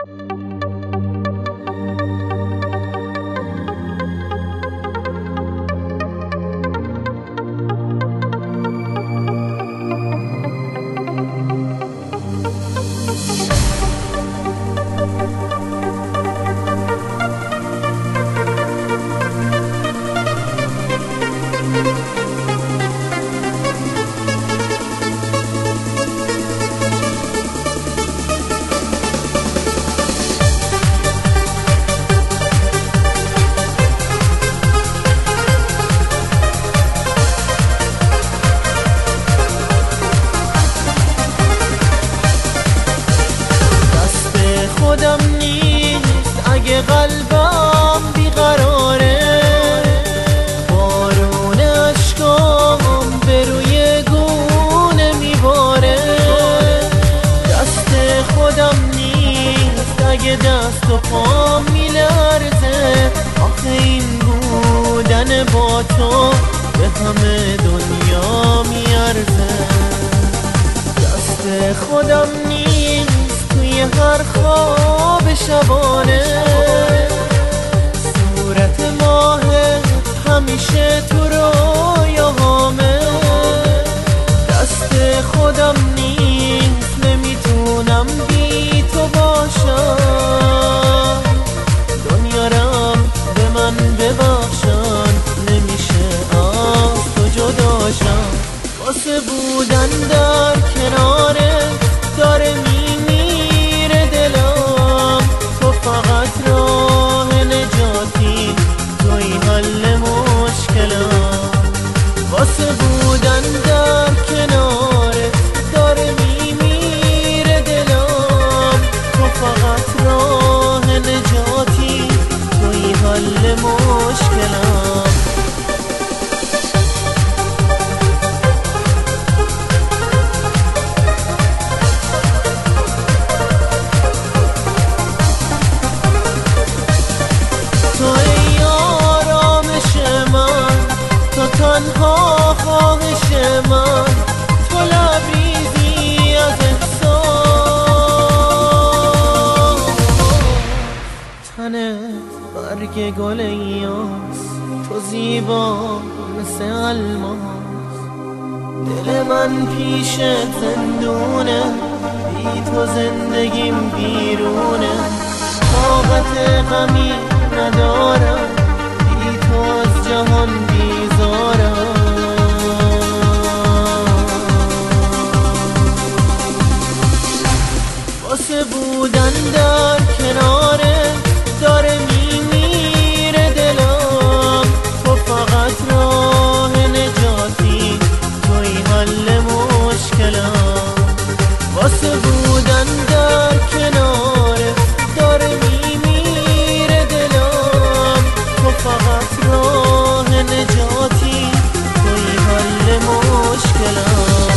خودم نیست اگه قلبم بیقراره، بارون اشکام به روی گونه میباره. دست خودم نیست اگه دست و پام میلرزه، آخه این بودن با تو به همه دنیا میارزه. دست خودم نیست توی هر خواب شبانه، صورت ماهت همیشه تو رویاهامه. دست خودم نیست نمیتونم بی تو باشم، دنیا رم به من ببخشن نمیشه از تو جداشم. واسه بودن در کنارت داره میمیره دلم، تو فقط راه نجاتی، توی حل مشکلم. واسه بودن در کنارت داره میمیره دلم، تو فقط راه نجاتی، توی حل مشکلم. تنها خواهش من، تو لبریزی از احساس. تنه برگ گل یاس، تو زیبا مثل الماس. دل من پیش زندونه، بی تو زندگیم بیرونه. طاقت غمی ندارم، بی تو از جهان بیزارم. واسه بودن در کنارت داره میمیره دلم، تو فقط راه نجاتی، توی حل مشکلم. واسه بودن در کنارت داره میمیره دلم، تو فقط راه نجاتی، توی حل مشکلم.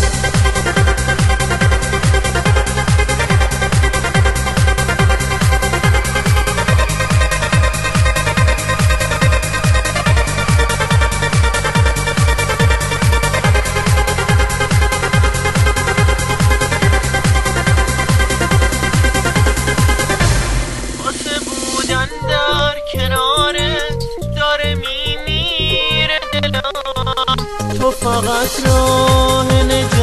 واسه بودن در کنارت داره میمیره دلم، تو فقط راه نجاتی.